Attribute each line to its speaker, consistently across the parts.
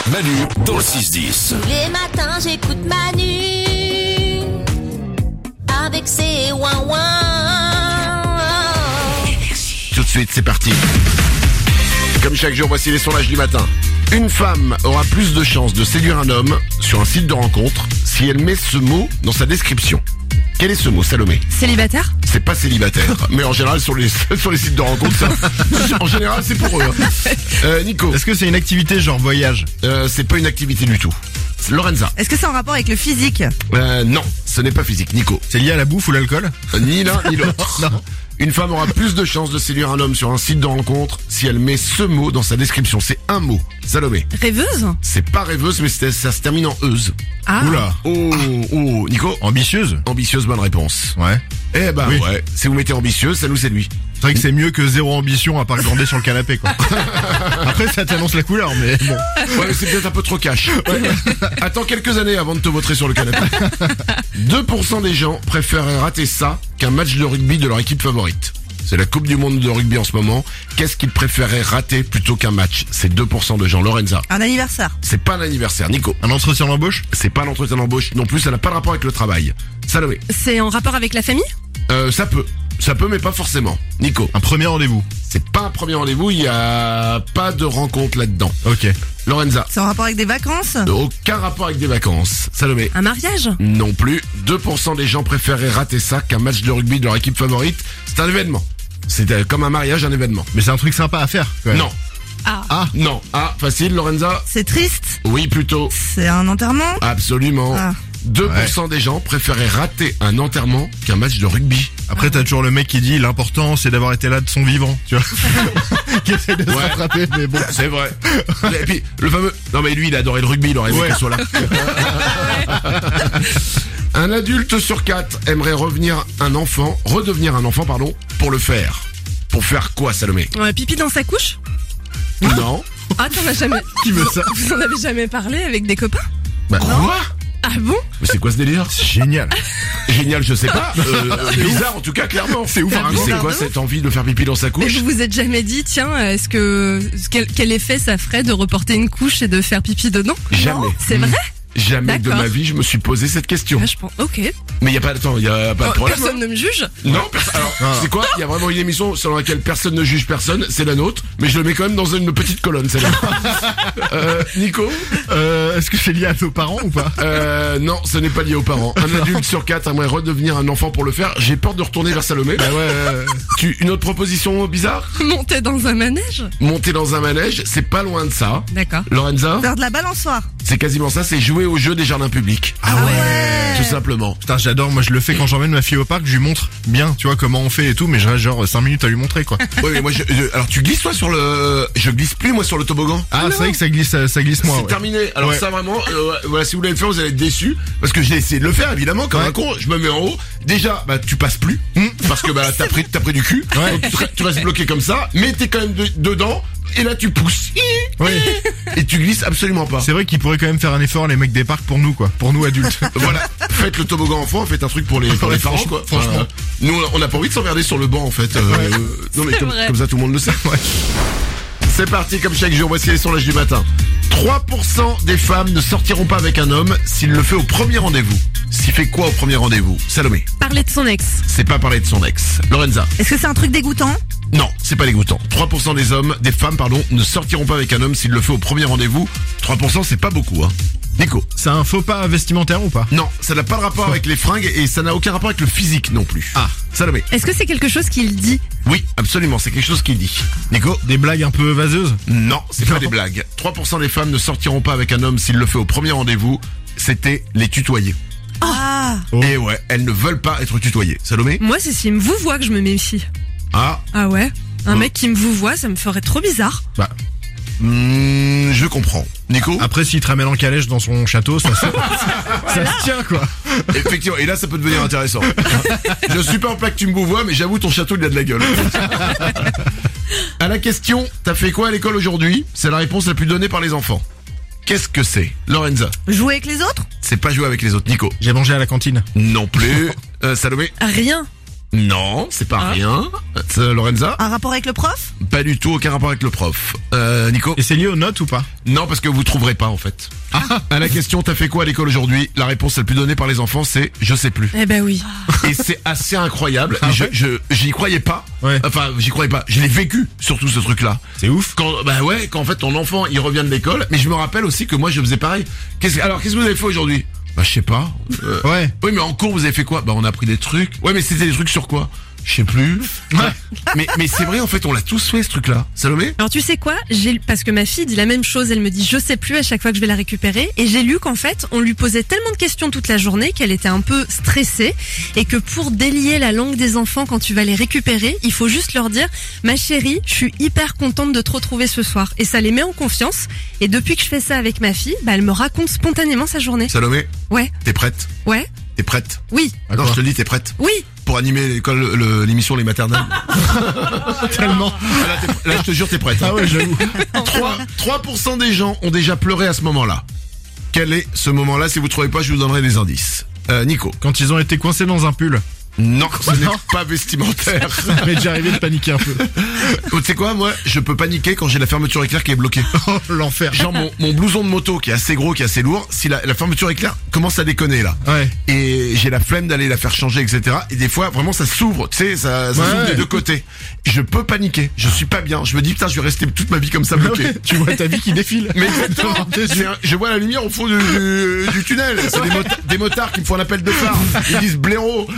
Speaker 1: Manu dans le 6-10.
Speaker 2: Tous les matins j'écoute Manu avec ses ouin-ouin.
Speaker 3: Tout de suite, c'est parti. Comme chaque jour, voici les sondages du matin. Une femme aura plus de chances de séduire un homme sur un site de rencontre si elle met ce mot dans sa description. Quel est ce mot, Salomé?
Speaker 4: Célibataire?
Speaker 3: C'est pas célibataire, mais en général sur les sites de rencontre, ça, en général c'est pour eux. Nico,
Speaker 5: Est-ce que c'est une activité genre voyage?
Speaker 3: c'est pas une activité du tout. Lorenza,
Speaker 4: Est-ce que c'est en rapport avec le physique?
Speaker 3: non, ce n'est pas physique. Nico,
Speaker 5: C'est lié à la bouffe ou l'alcool?
Speaker 3: ni l'un ni l'autre.
Speaker 5: Non.
Speaker 3: Une femme aura plus de chances de séduire un homme sur un site de rencontre si elle met ce mot dans sa description. C'est un mot. Salomé,
Speaker 4: Rêveuse?
Speaker 3: c'est pas rêveuse, mais ça se termine en euse.
Speaker 4: Ah.
Speaker 5: Oula.
Speaker 3: Oh, Nico,
Speaker 5: Ambitieuse?
Speaker 3: ambitieuse, bonne réponse.
Speaker 5: Ouais.
Speaker 3: Eh ben
Speaker 5: Oui.
Speaker 3: ouais, si vous mettez ambitieuse, ça nous séduit.
Speaker 5: C'est vrai que c'est mieux que zéro ambition à part glander sur le canapé, quoi. Après, ça t'annonce la couleur, mais bon.
Speaker 3: Ouais, mais c'est peut-être un peu trop cash. Attends quelques années avant de te vautrer sur le canapé. 2% des gens préfèrent rater ça qu'un match de rugby de leur équipe favorite. C'est la Coupe du Monde de rugby en ce moment. Qu'est-ce qu'ils préféraient rater plutôt qu'un match? C'est 2% de gens. Lorenza,
Speaker 4: Un anniversaire?
Speaker 3: c'est pas un anniversaire. Nico,
Speaker 5: Un entretien d'embauche?
Speaker 3: c'est pas l'entretien d'embauche non plus, ça n'a pas de rapport avec le travail. Salomé,
Speaker 4: C'est en rapport avec la famille?
Speaker 3: ça peut mais pas forcément. Nico,
Speaker 5: Un premier rendez-vous?
Speaker 3: c'est pas un premier rendez-vous, il y a pas de rencontre là-dedans.
Speaker 5: Ok.
Speaker 3: Lorenza,
Speaker 4: C'est en rapport avec des vacances?
Speaker 3: aucun rapport avec des vacances. Salomé,
Speaker 4: Un mariage?
Speaker 3: non plus. 2% des gens préféraient rater ça qu'un match de rugby de leur équipe favorite. C'est un événement. C'est comme un mariage, un événement.
Speaker 5: Mais c'est un truc sympa à faire, quand même.
Speaker 3: Non.
Speaker 4: Ah.
Speaker 3: Non. Ah, facile, Lorenza?
Speaker 4: C'est triste?
Speaker 3: Oui, plutôt.
Speaker 4: C'est un enterrement?
Speaker 3: Absolument.
Speaker 4: Ah.
Speaker 3: 2% des gens préféraient rater un enterrement qu'un match de rugby.
Speaker 5: Après, t'as toujours le mec qui dit l'important, c'est d'avoir été là de son vivant, tu vois. Qui essaie de se
Speaker 3: Ouais.
Speaker 5: rattraper, mais bon.
Speaker 3: C'est vrai. Et puis, le fameux... Non mais lui, il adorait le rugby, il aurait aimé
Speaker 5: Ouais.
Speaker 3: qu'il soit là. Un adulte sur 4 aimerait redevenir un enfant, pour le faire. Pour faire quoi, Salomé?
Speaker 4: Pipi dans sa couche?
Speaker 3: Non.
Speaker 4: Ah, t'en as jamais...
Speaker 5: Qui veut ça?
Speaker 4: Vous en avez jamais parlé avec des copains?
Speaker 3: Bah, quoi?
Speaker 4: Ah bon?
Speaker 3: Mais c'est quoi ce délire?
Speaker 5: C'est génial.
Speaker 3: Génial, je sais pas. Bizarre en tout cas, clairement.
Speaker 5: C'est ouf.
Speaker 3: Mais c'est quoi cette envie de faire pipi dans sa
Speaker 4: Et
Speaker 3: couche?
Speaker 4: vous vous êtes jamais dit, tiens, est-ce que... Quel effet ça ferait de reporter une couche et de faire pipi dedans?
Speaker 3: Jamais.
Speaker 4: Non, c'est vrai?
Speaker 3: Jamais de
Speaker 4: D'accord.
Speaker 3: ma vie je me suis posé cette question.
Speaker 4: Ah, je pense... Ok.
Speaker 3: Mais y a pas de problème.
Speaker 4: Personne ne me juge?
Speaker 3: Non, alors, c'est quoi? Il y a vraiment une émission sur laquelle personne ne juge personne, c'est la nôtre, mais je le mets quand même dans une petite colonne, celle-là. Nico?
Speaker 5: Est-ce que c'est lié à nos parents ou pas?
Speaker 3: Non, ce n'est pas lié aux parents. Un adulte sur 4 aimerait redevenir un enfant pour le faire. J'ai peur de retourner vers Salomé.
Speaker 5: Bah ouais.
Speaker 3: Une autre proposition bizarre?
Speaker 4: Monter dans un manège?
Speaker 3: Monter dans un manège, c'est pas loin de ça.
Speaker 4: D'accord.
Speaker 3: Lorenza?
Speaker 4: Faire de la balançoire?
Speaker 3: C'est quasiment ça, c'est jouer au jeu des jardins publics.
Speaker 5: Ah ouais.
Speaker 3: Tout simplement.
Speaker 5: Putain, j'adore. Moi, je le fais quand j'emmène ma fille au parc. Je lui montre bien, tu vois, comment on fait et tout. Mais je reste genre 5 minutes à lui montrer, quoi.
Speaker 3: Ouais, mais moi, alors tu glisses toi sur le... Je glisse plus moi sur le toboggan.
Speaker 5: Ah, c'est vrai que ça glisse moins.
Speaker 3: C'est
Speaker 5: Ouais.
Speaker 3: terminé. Alors
Speaker 5: Ouais.
Speaker 3: ça vraiment, voilà, si vous voulez le faire, vous allez être déçus. Parce que j'ai essayé de le faire, évidemment, comme
Speaker 5: Ouais.
Speaker 3: un con. Je me mets en haut. Déjà, bah, tu passes plus. Parce que, bah, t'as pris du cul.
Speaker 5: Ouais.
Speaker 3: Donc, tu restes bloqué comme ça. Mais t'es quand même dedans. Et là, tu pousses.
Speaker 5: Oui.
Speaker 3: Et tu glisses absolument pas.
Speaker 5: C'est vrai qu'ils pourraient quand même faire un effort, les mecs des parcs, pour nous, quoi. Pour nous, adultes.
Speaker 3: Voilà. Faites le toboggan enfant, faites un truc pour les parents, quoi.
Speaker 5: franchement.
Speaker 3: Nous, on n'a pas envie de s'emmerder sur le banc, en fait. Non, mais
Speaker 4: C'est
Speaker 3: comme,
Speaker 4: vrai.
Speaker 3: comme ça, tout le monde le sait.
Speaker 5: Ouais.
Speaker 3: C'est parti, comme chaque jour, voici les sondages du matin. 3% des femmes ne sortiront pas avec un homme s'il le fait au premier rendez-vous. S'il fait quoi au premier rendez-vous? Salomé,
Speaker 4: Parler de son ex?
Speaker 3: c'est pas parler de son ex. Lorenza,
Speaker 4: Est-ce que c'est un truc dégoûtant?
Speaker 3: non, c'est pas dégoûtant. 3% des femmes, ne sortiront pas avec un homme s'il le fait au premier rendez-vous. 3%, c'est pas beaucoup, hein. Nico,
Speaker 5: C'est un faux pas vestimentaire ou pas?
Speaker 3: non, ça n'a pas de rapport avec les fringues et ça n'a aucun rapport avec le physique non plus.
Speaker 5: Ah.
Speaker 3: Salomé,
Speaker 4: Est-ce que c'est quelque chose qu'il dit?
Speaker 3: oui, absolument, c'est quelque chose qu'il dit. Nico,
Speaker 5: Des blagues un peu vaseuses?
Speaker 3: non, c'est pas
Speaker 5: Non.
Speaker 3: des blagues. 3% des femmes ne sortiront pas avec un homme s'il le fait au premier rendez-vous. C'était les tutoyer.
Speaker 4: Ah.
Speaker 5: Oh.
Speaker 3: Et ouais, elles ne veulent pas être tutoyées. Salomé?
Speaker 4: Moi, c'est s'il me vous voit que je me méfie.
Speaker 3: Ah,
Speaker 4: Ah ouais? Un mec qui me vous voit, ça me ferait trop bizarre.
Speaker 5: Bah.
Speaker 3: je comprends. Nico?
Speaker 5: Après, s'il te ramène en calèche dans son château, ça se tient, quoi.
Speaker 3: Effectivement, et là ça peut devenir intéressant. Je suis pas en plaque, tu me vois, mais j'avoue ton château il a de la gueule. À la question, t'as fait quoi à l'école aujourd'hui? C'est la réponse la plus donnée par les enfants. Qu'est-ce que c'est? Lorenza?
Speaker 4: Jouer avec les autres?
Speaker 3: C'est pas jouer avec les autres. Nico?
Speaker 5: J'ai mangé à la cantine.
Speaker 3: Non plus. Salomé?
Speaker 4: Rien.
Speaker 3: Non, c'est pas rien. Lorenza?
Speaker 6: Un rapport avec le prof?
Speaker 3: Pas du tout, aucun rapport avec le prof. Nico?
Speaker 5: Et c'est lié aux notes ou pas?
Speaker 3: Non, parce que vous trouverez pas en fait. À la question t'as fait quoi à l'école aujourd'hui, la réponse la plus donnée par les enfants c'est je sais plus.
Speaker 4: Eh ben oui.
Speaker 3: Et c'est assez incroyable.
Speaker 5: Ah
Speaker 3: Et
Speaker 5: ouais
Speaker 3: j'y croyais pas.
Speaker 5: Ouais.
Speaker 3: Enfin, j'y croyais pas. Je l'ai vécu surtout ce truc-là.
Speaker 5: C'est ouf.
Speaker 3: Quand en fait ton enfant il revient de l'école, mais je me rappelle aussi que moi je faisais pareil. Alors qu'est-ce que vous avez fait aujourd'hui? Bah je sais pas.
Speaker 5: Ouais.
Speaker 3: Oui, mais en cours vous avez fait quoi? Bah on a appris des trucs. Ouais, mais c'était des trucs sur quoi? Je sais plus. mais c'est vrai en fait, on l'a tous fait ce truc-là. Salomé?
Speaker 4: Alors tu sais quoi, parce que ma fille dit la même chose, elle me dit je sais plus à chaque fois que je vais la récupérer, et j'ai lu qu'en fait on lui posait tellement de questions toute la journée qu'elle était un peu stressée, et que pour délier la langue des enfants quand tu vas les récupérer, il faut juste leur dire ma chérie, je suis hyper contente de te retrouver ce soir, et ça les met en confiance. Et depuis que je fais ça avec ma fille, elle me raconte spontanément sa journée.
Speaker 3: Salomé?
Speaker 4: Ouais.
Speaker 3: T'es prête?
Speaker 4: Ouais.
Speaker 3: T'es prête?
Speaker 4: Oui.
Speaker 3: Non, je te le dis, t'es prête?
Speaker 4: Oui.
Speaker 3: Pour animer l'émission Les Maternelles.
Speaker 5: Tellement.
Speaker 3: Là, je te jure, t'es prête.
Speaker 5: Ah ouais, j'avoue.
Speaker 3: 3% des gens ont déjà pleuré à ce moment-là. Quel est ce moment-là? Si vous trouvez pas, je vous donnerai des indices. Nico?
Speaker 5: Quand ils ont été coincés dans un pull.
Speaker 3: Non, ce n'est pas vestimentaire.
Speaker 5: Ça m'est déjà arrivé de paniquer un peu.
Speaker 3: Tu sais quoi, moi, je peux paniquer quand j'ai la fermeture éclair qui est bloquée.
Speaker 5: Oh, l'enfer.
Speaker 3: Genre mon blouson de moto qui est assez gros, qui est assez lourd, si la fermeture éclair commence à déconner là.
Speaker 5: Ouais.
Speaker 3: Et j'ai la flemme d'aller la faire changer, etc. Et des fois, vraiment, ça s'ouvre, tu sais, ça s'ouvre des deux côtés. Je peux paniquer, je suis pas bien. Je me dis, putain, je vais rester toute ma vie comme ça bloqué.
Speaker 5: Ouais, tu vois ta vie qui défile.
Speaker 3: Mais exactement, je vois la lumière au fond du tunnel. C'est des motards qui me font un appel de phare. Ils disent blaireau.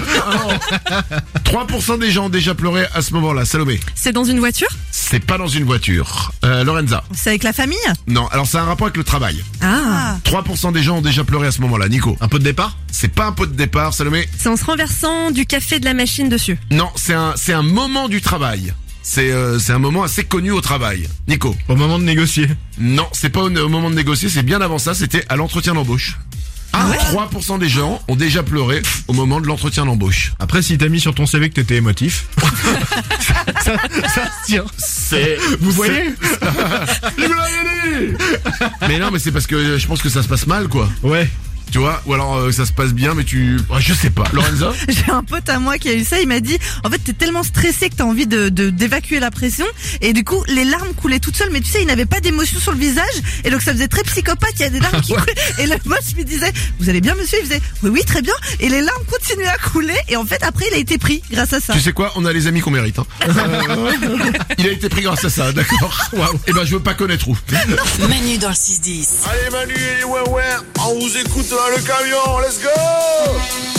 Speaker 3: 3% des gens ont déjà pleuré à ce moment-là. Salomé?
Speaker 4: C'est dans une voiture?
Speaker 3: C'est pas dans une voiture. Lorenza?
Speaker 6: C'est avec la famille?
Speaker 3: Non, alors c'est un rapport avec le travail.
Speaker 4: Ah.
Speaker 3: 3% des gens ont déjà pleuré à ce moment-là. Nico?
Speaker 5: Un pot de départ?
Speaker 3: C'est pas un pot de départ. Salomé?
Speaker 4: C'est en se renversant du café de la machine dessus.
Speaker 3: Non, c'est un moment du travail. C'est un moment assez connu au travail. Nico?
Speaker 5: Au moment de négocier.
Speaker 3: Non, c'est pas au moment de négocier, c'est bien avant ça, c'était à l'entretien d'embauche. 3% des gens ont déjà pleuré au moment de l'entretien d'embauche.
Speaker 5: Après, si t'as mis sur ton CV que t'étais émotif, ça se tient. Vous voyez?
Speaker 3: Je vous l'avais dit. Mais non, mais c'est parce que je pense que ça se passe mal, quoi.
Speaker 5: Ouais.
Speaker 3: Tu vois, ou alors ça se passe bien, mais je sais pas. Lorenza?
Speaker 6: J'ai un pote à moi qui a eu ça, il m'a dit, en fait, t'es tellement stressé que t'as envie d'évacuer la pression, et du coup, les larmes coulaient toutes seules, mais tu sais, il n'avait pas d'émotion sur le visage, et donc ça faisait très psychopathe, il y a des larmes qui coulaient, et le boss lui disait, vous allez bien monsieur? Il faisait, oui, très bien, et les larmes continuaient à couler, et en fait, après, il a été pris grâce à ça.
Speaker 3: Tu sais quoi, on a les amis qu'on mérite, hein. Il a été pris grâce à ça, d'accord. Et ben, je veux pas connaître où.
Speaker 7: Manu dans le 6-10.
Speaker 3: Allez Manu et ouais, on vous écoute dans le camion, let's go.